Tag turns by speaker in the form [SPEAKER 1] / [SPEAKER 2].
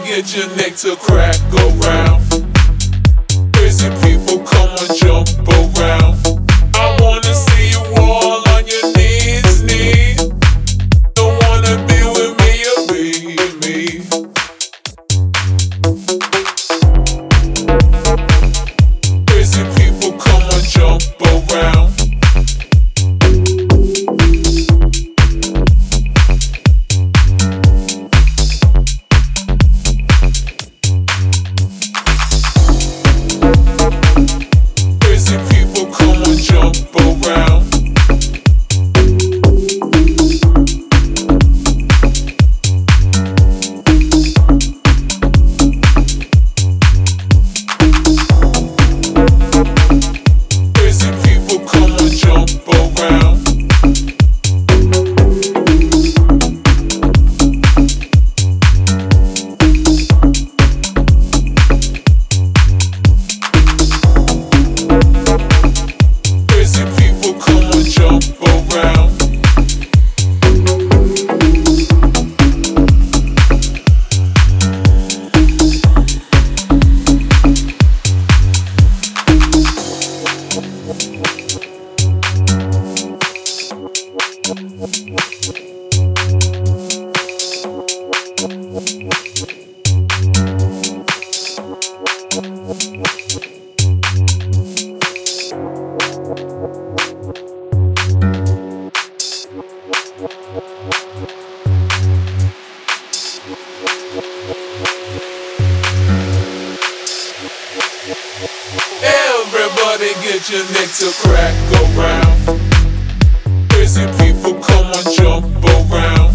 [SPEAKER 1] get your neck to crack around. Crazy people come and jump around. I wanna see you all on your knees. Don't wanna be with me or be me. Crazy people come and jump around. Crazy people come and jump around. Crazy people come and jump around. Crazy people come and jump around. Everybody get your neck to crack around. Crazy people come and jump around.